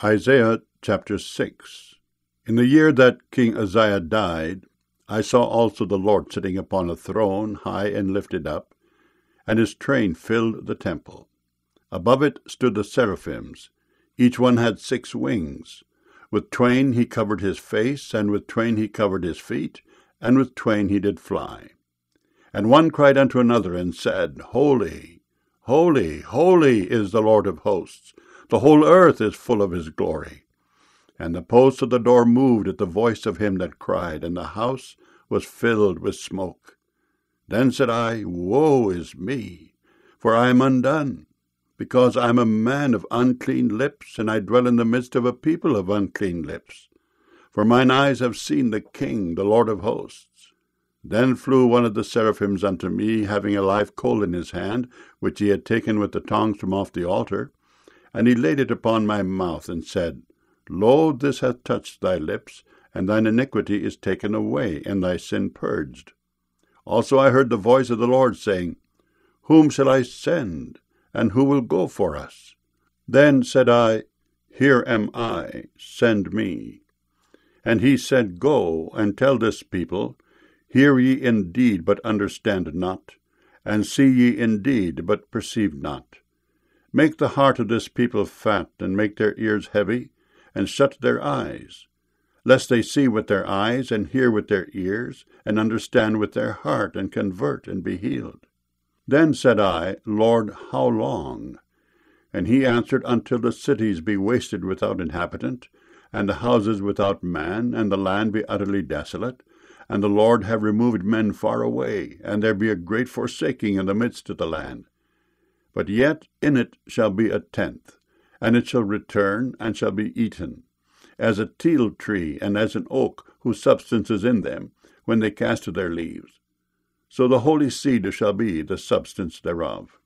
Isaiah chapter 6. In the year that King Uzziah died, I saw also the Lord sitting upon a throne, high and lifted up, and his train filled the temple. Above it stood the seraphims. Each one had 6 wings. With twain he covered his face, and with twain he covered his feet, and with twain he did fly. And one cried unto another, and said, Holy, holy, holy is the Lord of hosts. The whole earth is full of his glory. And the posts of the door moved at the voice of him that cried, and the house was filled with smoke. Then said I, Woe is me, for I am undone, because I am a man of unclean lips, and I dwell in the midst of a people of unclean lips. For mine eyes have seen the King, the Lord of hosts. Then flew one of the seraphims unto me, having a live coal in his hand, which he had taken with the tongs from off the altar. And he laid it upon my mouth, and said, Lo, this hath touched thy lips, and thine iniquity is taken away, and thy sin purged. Also I heard the voice of the Lord saying, Whom shall I send, and who will go for us? Then said I, Here am I, send me. And he said, Go, and tell this people, Hear ye indeed, but understand not, and see ye indeed, but perceive not. Make the heart of this people fat, and make their ears heavy, and shut their eyes, lest they see with their eyes, and hear with their ears, and understand with their heart, and convert, and be healed. Then said I, Lord, how long? And he answered, Until the cities be wasted without inhabitant, and the houses without man, and the land be utterly desolate, and the Lord have removed men far away, and there be a great forsaking in the midst of the land. But yet in it shall be a tenth, and it shall return, and shall be eaten, as a teil tree, and as an oak, whose substance is in them, when they cast their leaves. So the holy seed shall be the substance thereof.